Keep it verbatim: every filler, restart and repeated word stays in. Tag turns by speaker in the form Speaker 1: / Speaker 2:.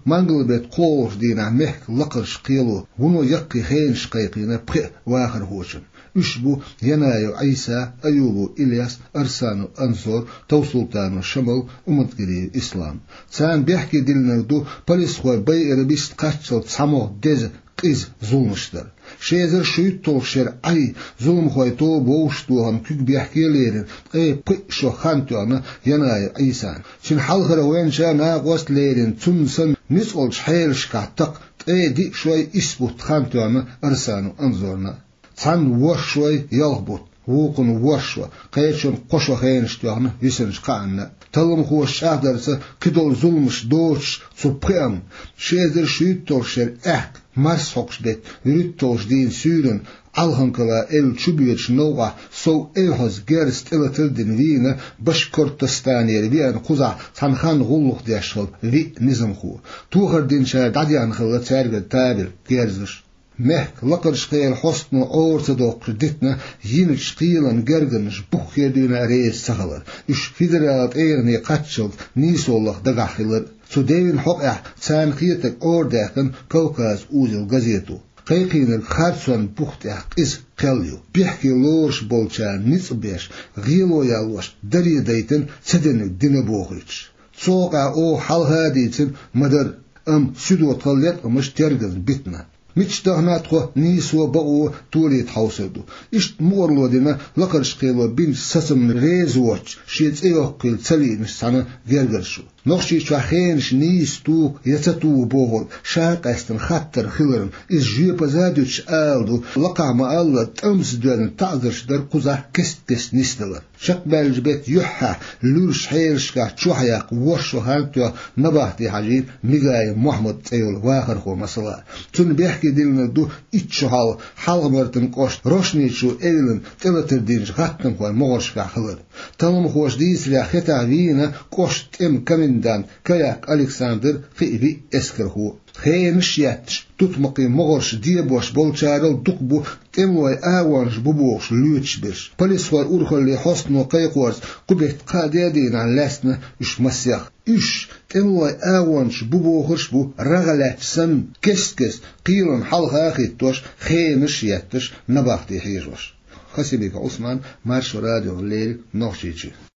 Speaker 1: منقل بيت قوش دينا محك لقرش قيلو ونو يقي خينش قيقينا بخي واخر هوشن اشبو ينايو عيسى أيوبو إلياس أرسانو أنصور توسلطانو شمال ومتقري إسلام سان بيحكي دلنا دو بلس خوي بي إربيست قاتشل تسامو ديز قيز ظلمشتر شيزر شويت توشر أي ظلم خوي تو بوشتو هم كيك بيحكي ليرن أي بي شو خانتو أنا ينايو عيسى شن حلخر وين شانا غوست ليرن تنسن نسقل شحيلش كعتق أي دي شوي إسبوت خانتو أنا أرسانو أنصورنا تان وشوي يلبط وقن وشوا قيشن قشوا خينشتوغنا يسنش قانا تلم هو الشاهدرس كدول ظلمش دوش سبقيم شيزر شيطوشر احك مرسوكش بيت ريتوش دين سيرن alhankala el çubiyet nova so elhoz gerst elatildin vina Başkortostaniyer vian kuza sanhan gulluk deşol vi nizamhu tuğardin şa dadyan khalla tergel tabil gerzish مهك لقر شقيل حسن أورتودوك دتنا ين شقيلا جرجنش بوخ يدينا ريس سخلر إش فيدرالات إيرني قاتشل نيسو الله دقاخلر سودين حقع تان خيتك أورداكن كوكاز أوزل غزيتو قيقين الخارسون بوختاك إز قليو بيحكي لورش بولشان نيس بيش غيلو يالوش دري دايتن سدنك دينبوغيتش سوقع أو حال هاديتن مدر أم سدو طليت أمش ترغز بيتنا مجتهنات خو نيسو بقو توليت حوسدو إشت مورلو دينا لقرش قيلو بين سسم ريزوش شيت ايوكل تسلين سنة غيرغرشو نوشي شوخينش نيستو يتتو بوغل شاق استن خطر خلرن إز جيبا زادوش آلدو لقع ما الله تأمس دوان تعذرش در قزا كست كست نيستلر شاق بالجبت يحا لورش حيرشكا چوحياق وشو هانتو نباهتي حجين ميغاي محمد تيول واخر خو مسلا تون بيحكي ديلنا دو إتشو حال حال مرتن قوش روشنيشو إيلن تلتر دينش غاتن خوان مغرشكا خلر تلم خوش ديس لأخيتا فينا قوش تم كمندان كياك ألكسندر خيبي اسكرهو خينش ياتش تطمقي مغرش ديبوش بولشارل دقبو تموي آوانش ببوش لوتش بيش بلسوار أورخل لي حسنو قيقورس قبهت قاديدين عن لاسنا إش مسيخ إش تموي آوانش ببوخش بو رغلات سن كس كس قيلن حلقا خيتوش خينش ياتش نباختي حيجوش خسيبك عثمان مارش راديو الليل نوشيتشي